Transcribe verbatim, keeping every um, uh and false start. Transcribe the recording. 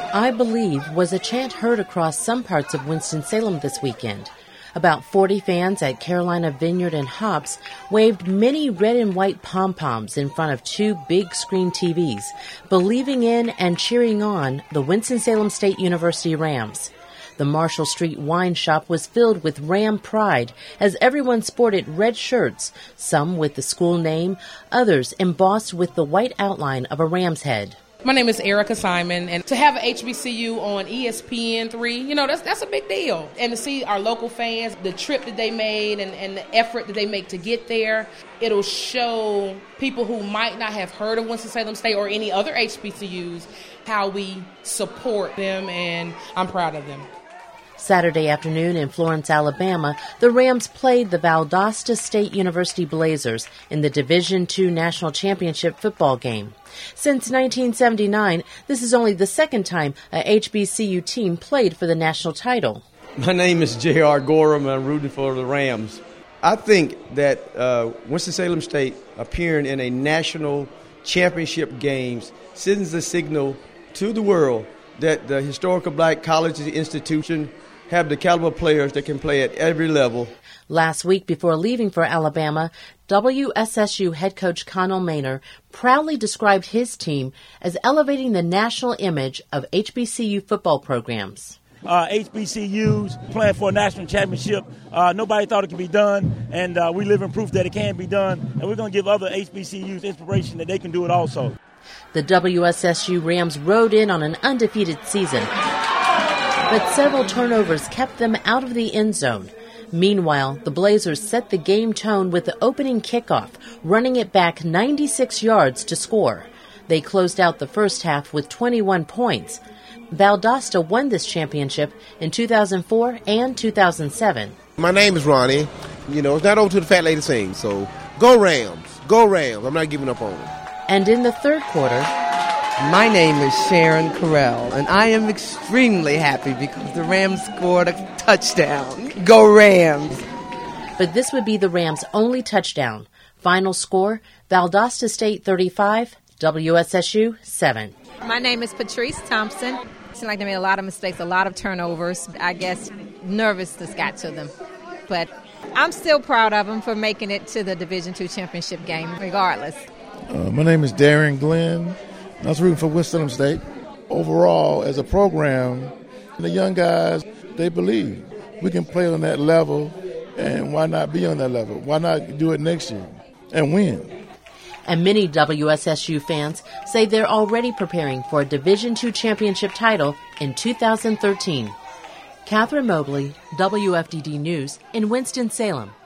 "I Believe" was a chant heard across some parts of Winston-Salem this weekend. About forty fans at Carolina Vineyard and Hops waved many red and white pom-poms in front of two big screen T Vs, believing in and cheering on the Winston-Salem State University Rams. The Marshall Street wine shop was filled with Ram pride as everyone sported red shirts, some with the school name, others embossed with the white outline of a ram's head. My name is Erica Simon, and to have an H B C U on E S P N three, you know, that's that's a big deal. And to see our local fans, the trip that they made and, and the effort that they make to get there, it'll show people who might not have heard of Winston-Salem State or any other H B C Us how we support them, and I'm proud of them. Saturday afternoon in Florence, Alabama, the Rams played the Valdosta State University Blazers in the Division two National Championship football game. Since nineteen seventy-nine, this is only the second time a H B C U team played for the national title. My name is J R Gorham, and I'm rooting for the Rams. I think that uh, Winston-Salem State appearing in a national championship games sends a signal to the world that the historical black college institution have the caliber players that can play at every level. Last week, before leaving for Alabama, W S S U head coach Connell Maynor proudly described his team as elevating the national image of H B C U football programs. Uh, H B C Us playing for a national championship. Uh, nobody thought it could be done, and uh, we live in proof that it can be done. And we're going to give other H B C Us inspiration that they can do it also. The W S S U Rams rode in on an undefeated season, but several turnovers kept them out of the end zone. Meanwhile, the Blazers set the game tone with the opening kickoff, running it back ninety-six yards to score. They closed out the first half with twenty-one points. Valdosta won this championship in two thousand four and two thousand seven. My name is Ronnie. You know, it's not over to the fat lady sing, so go Rams, go Rams. I'm not giving up on them. And in the third quarter, my name is Sharon Carell, and I am extremely happy because the Rams scored a touchdown. Go Rams! But this would be the Rams' only touchdown. Final score, Valdosta State thirty-five, W S S U seven. My name is Patrice Thompson. It seemed like they made a lot of mistakes, a lot of turnovers. I guess nervousness got to them. But I'm still proud of them for making it to the Division two championship game regardless. Uh, my name is Darren Glenn. I was rooting for Winston-Salem State. Overall, as a program, the young guys, they believe we can play on that level, and why not be on that level? Why not do it next year and win? And many W S S U fans say they're already preparing for a Division two championship title in two thousand thirteen. Catherine Mobley, W F D D News in Winston-Salem.